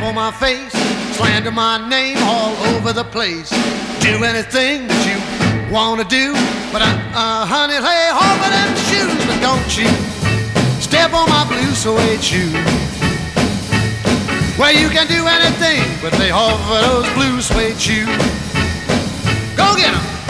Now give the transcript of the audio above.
Step on my face, slander my name all over the place. Do anything that you wanna do, but honey, lay off of them shoes. But don't you step on my blue suede shoes. Well, you can do anything, but lay off of those blue suede shoes. Go get 'em.